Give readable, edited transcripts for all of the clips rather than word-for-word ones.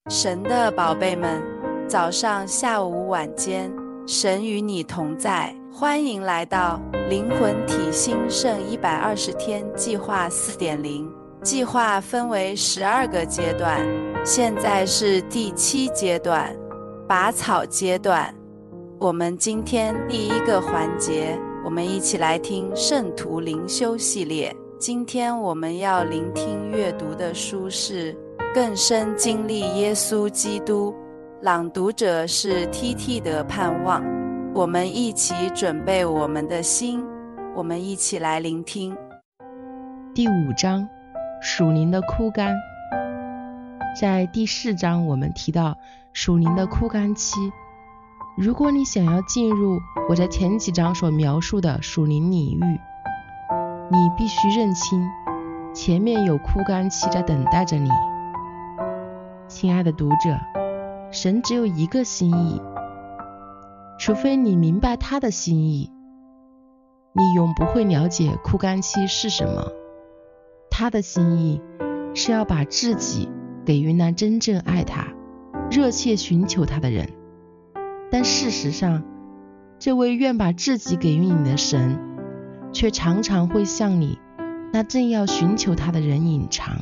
神的宝贝们，早上、下午、晚间，神与你同在。欢迎来到灵魂体兴盛120天计划 4.0。计划分为12个阶段，现在是第7阶段，拔草阶段。我们今天第1个环节，我们一起来听圣徒灵修系列。今天我们要聆听阅读的书是更深经历耶稣基督，朗读者是 TT 的盼望。我们一起准备我们的心，我们一起来聆听。 第5章，属灵的枯干。在第4章我们提到属灵的枯干期。如果你想要进入我在前几章所描述的属灵领域，你必须认清前面有枯干期在等待着你。亲爱的读者，神只有一个心意，除非你明白他的心意，你永不会了解枯干期是什么。他的心意是要把自己给予那真正爱他、热切寻求他的人。但事实上，这位愿把自己给予你的神，却常常会向你那正要寻求他的人隐藏。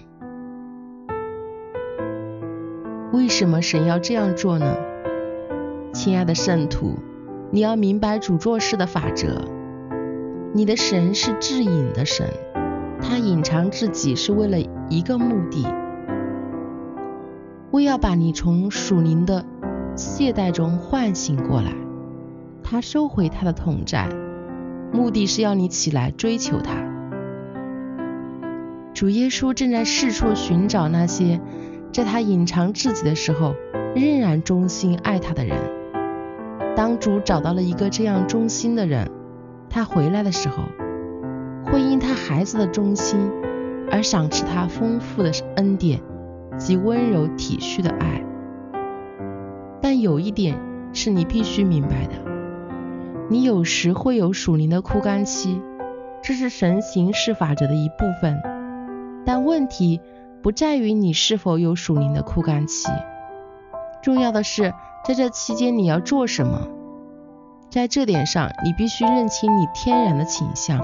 为什么神要这样做呢？亲爱的圣徒，你要明白主做事的法则。你的神是至隐的神，他隐藏自己是为了一个目的，为要把你从属灵的懈怠中唤醒过来。他收回他的同在，目的是要你起来追求他。主耶稣正在四处寻找那些在他隐藏自己的时候仍然忠心爱他的人。当主找到了一个这样忠心的人，他回来的时候，会因他孩子的忠心而赏赐他丰富的恩典及温柔体恤的爱。但有一点是你必须明白的，你有时会有属灵的枯干期，这是神行事法则的一部分。但问题不在于你是否有属灵的枯干期，重要的是在这期间你要做什么。在这点上，你必须认清你天然的倾向。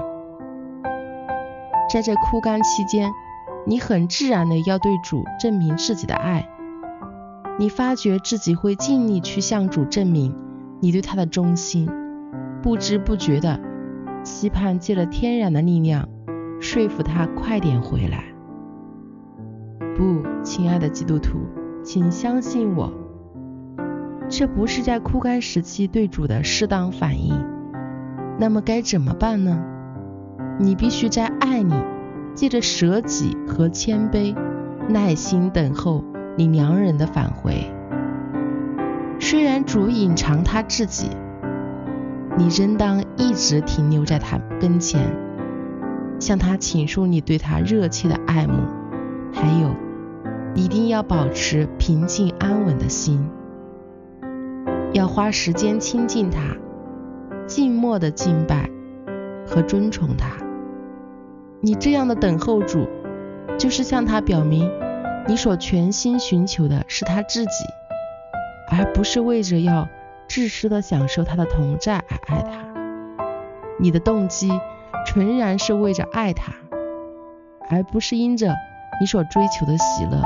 在这枯干期间，你很自然的要对主证明自己的爱。你发觉自己会尽力去向主证明你对他的忠心，不知不觉的期盼借着天然的力量说服他快点回来。不，亲爱的基督徒，请相信我，这不是在枯干时期对主的适当反应。那么该怎么办呢？你必须在爱里借着舍己和谦卑，耐心等候你良人的返回。虽然主隐藏他自己，你仍当一直停留在他跟前，向他倾诉你对他热切的爱慕。还有，一定要保持平静安稳的心，要花时间亲近他，静默的敬拜和尊崇他。你这样的等候主，就是向他表明你所全心寻求的是他自己，而不是为着要自私的享受他的同在而爱他。你的动机纯然是为着爱他，而不是因着你所追求的喜乐。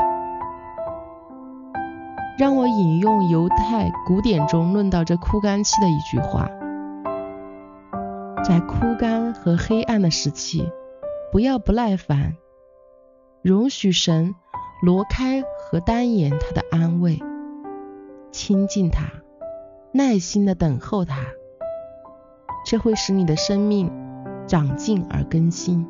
让我引用犹太古典中论到这枯干期的一句话：在枯干和黑暗的时期，不要不耐烦，容许神挪开和单言他的安慰，亲近他，耐心的等候他，这会使你的生命长进而更新。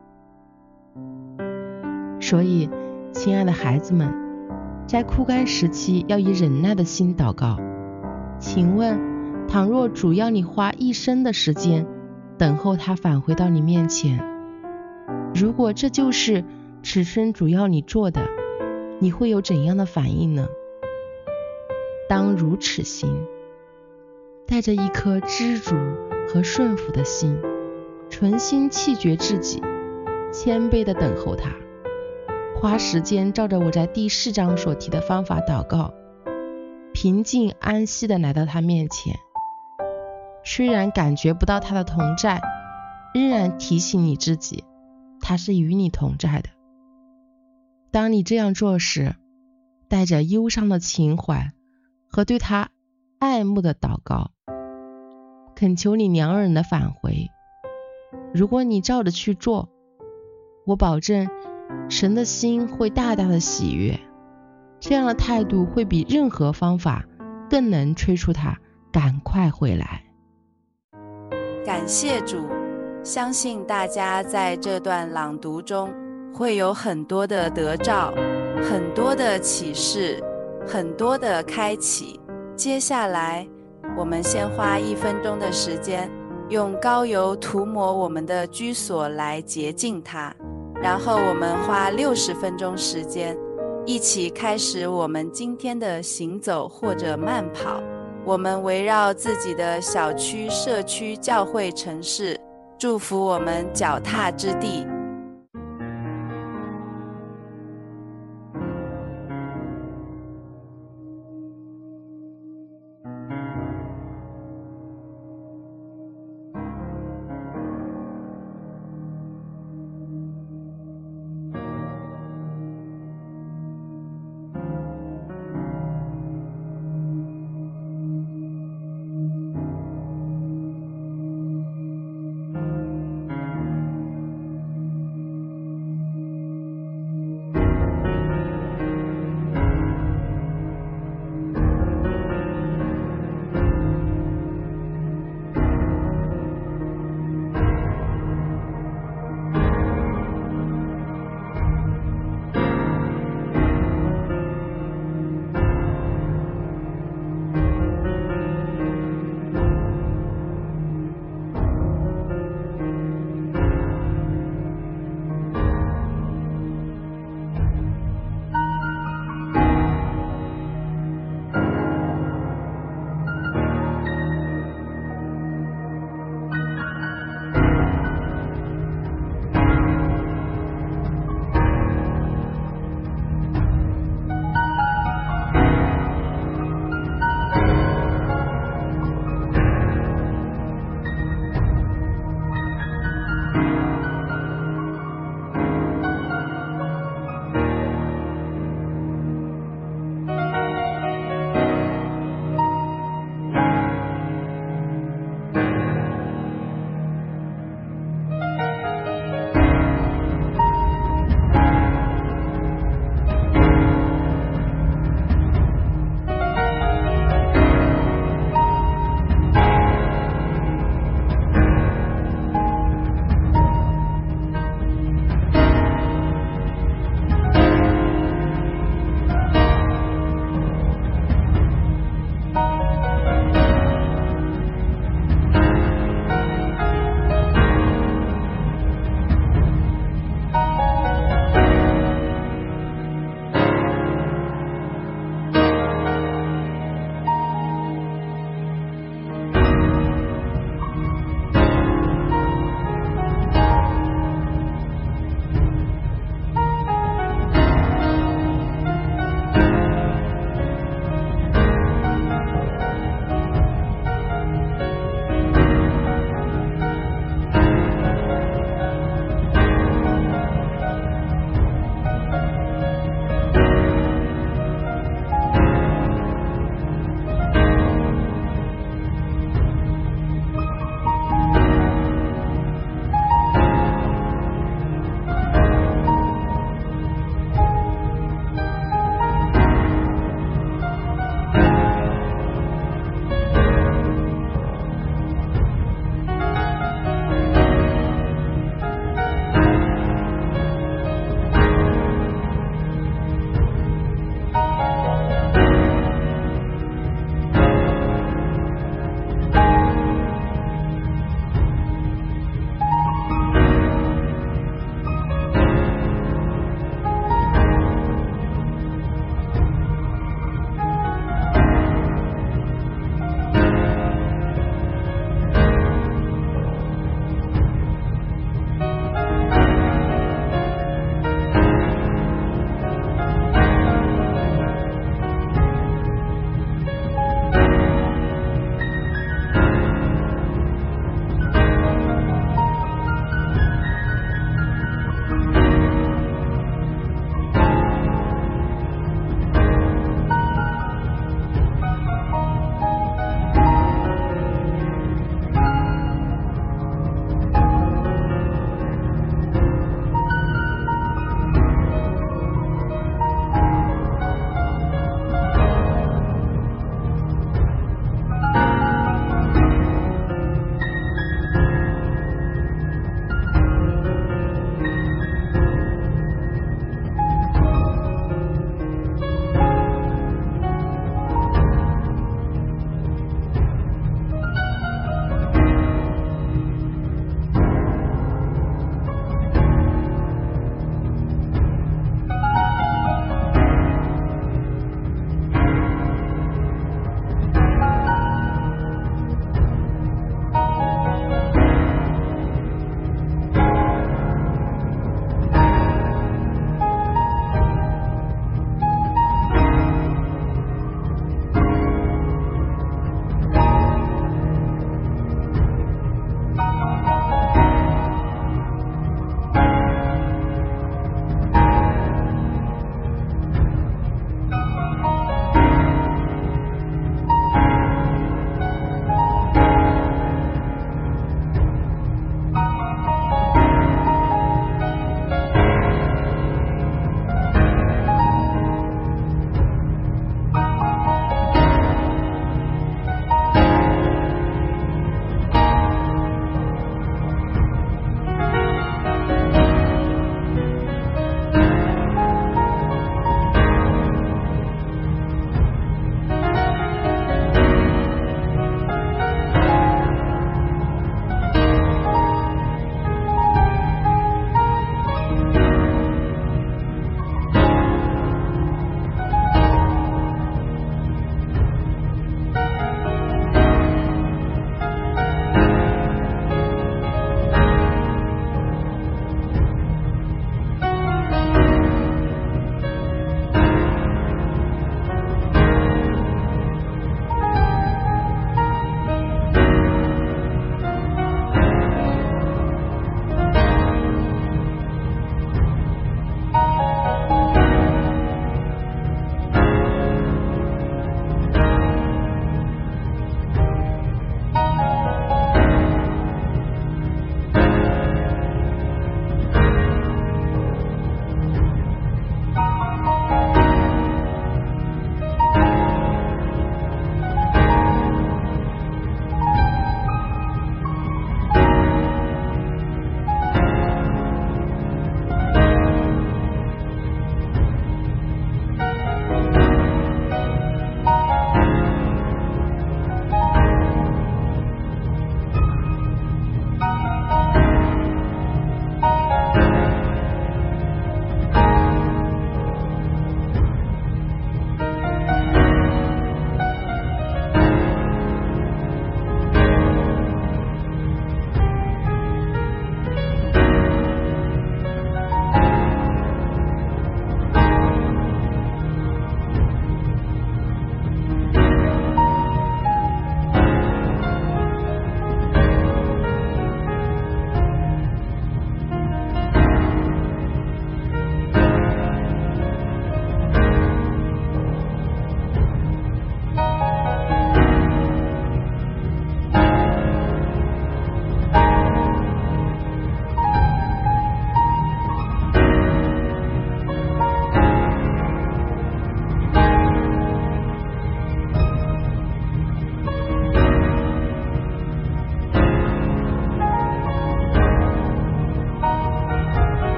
所以，亲爱的孩子们，在枯干时期要以忍耐的心祷告。请问，倘若主要你花一生的时间等候他返回到你面前，如果这就是此生主要你做的，你会有怎样的反应呢？当如此行，带着一颗知足和顺服的心，存心弃绝自己，谦卑地等候他， 花时间照着我在第4章所提的方法祷告，平静安息地来到他面前。虽然感觉不到他的同在，仍然提醒你自己，他是与你同在的。当你这样做时，带着忧伤的情怀和对他爱慕的祷告，恳求你良人的返回。如果你照着去做，我保证神的心会大大的喜悦。这样的态度会比任何方法更能催促他赶快回来。 感谢主，相信大家在这段朗读中会有很多的得照，很多的启示，很多的开启。接下来我们先花1分钟的时间，用膏油涂抹我们的居所来洁净它，然后我们花60分钟时间，一起开始我们今天的行走或者慢跑。我们围绕自己的小区、社区、教会、城市，祝福我们脚踏之地。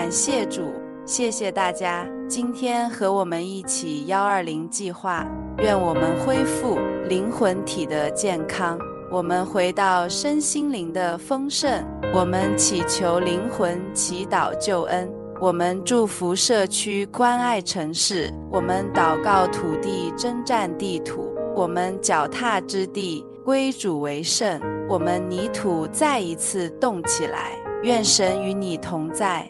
感谢主，谢谢大家今天和我们一起120计划，愿我们恢复灵魂体的健康，我们回到身心灵的丰盛，我们祈求灵魂祈祷救恩，我们祝福社区关爱城市，我们祷告土地征战地土，我们脚踏之地归主为圣，我们泥土再一次动起来，愿神与你同在。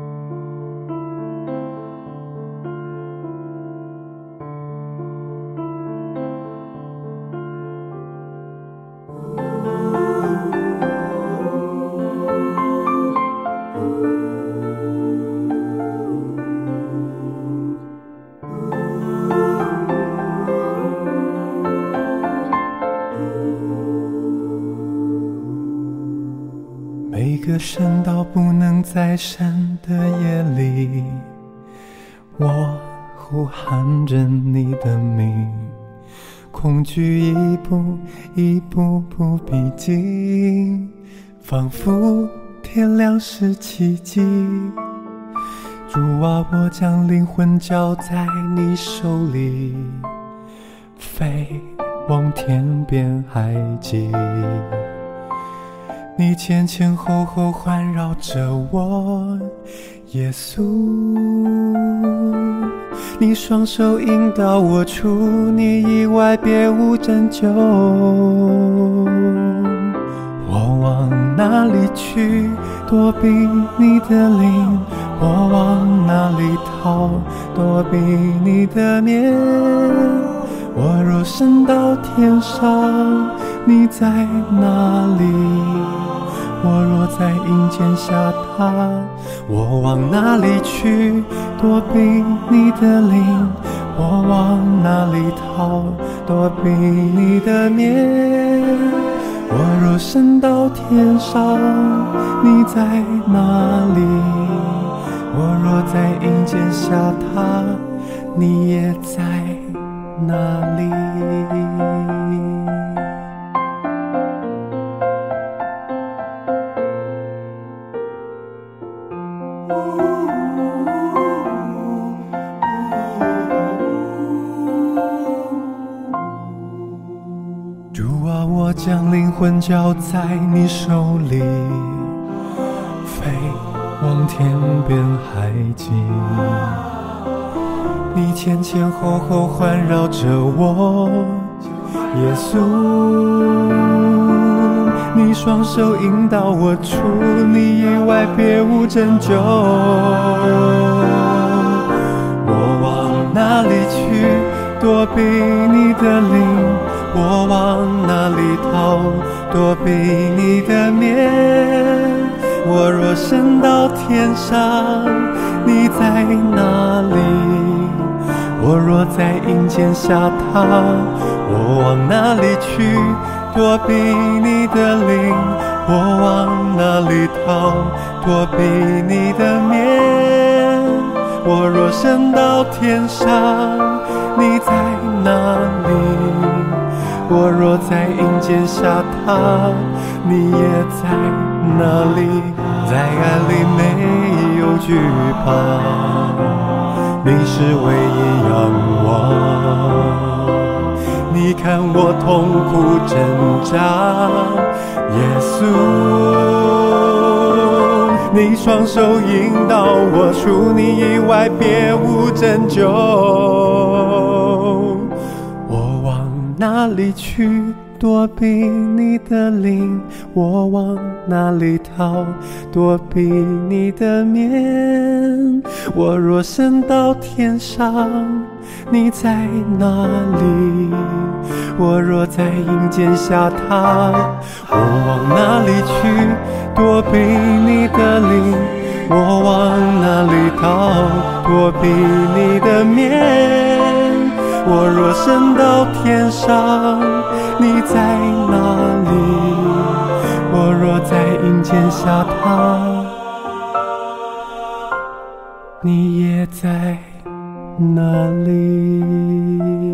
每个升到不能再升的夜里，我呼喊着你的名，恐惧一步一步步逼近，仿佛天亮是奇迹。主啊，我将灵魂交在你手里，飞往天边海极，你前前后后环绕着我，耶稣，你双手引导我，除你以外别无拯救。我往哪里去躲避你的灵？我往哪里逃躲避你的面？我若升到天上，你在哪里？我若在阴间下榻，我往哪里去躲避你的灵？我往哪里逃躲避你的面？我若升到天上，你在哪里？我若在阴间下榻，你也在哪里？主啊，我将灵魂交在你手里，飞往天边海极，你前前后后环绕着我，耶稣，你双手引导我，除你以外别无拯救。我往哪里去躲避你的灵？我往哪里逃躲避你的面？我若升到天上，你在哪里？我若在阴间下榻，我往哪里去躲避你的灵？我往哪里逃躲避你的面？我若升到天上，你在哪里？我若在阴间下榻，你也在哪里？在爱里没有惧怕，你是唯一仰望。你看我痛苦挣扎，耶稣，你双手引导我，除你以外别无拯救。我往哪里去躲避你的灵？我往哪里逃躲避你的面？我若升到天上，你在哪里？我若在阴间下榻，我往哪里去躲避你的灵？我往哪里逃躲避你的面？我若升到天上，你在哪里？我若在阴间下榻，你也在哪里？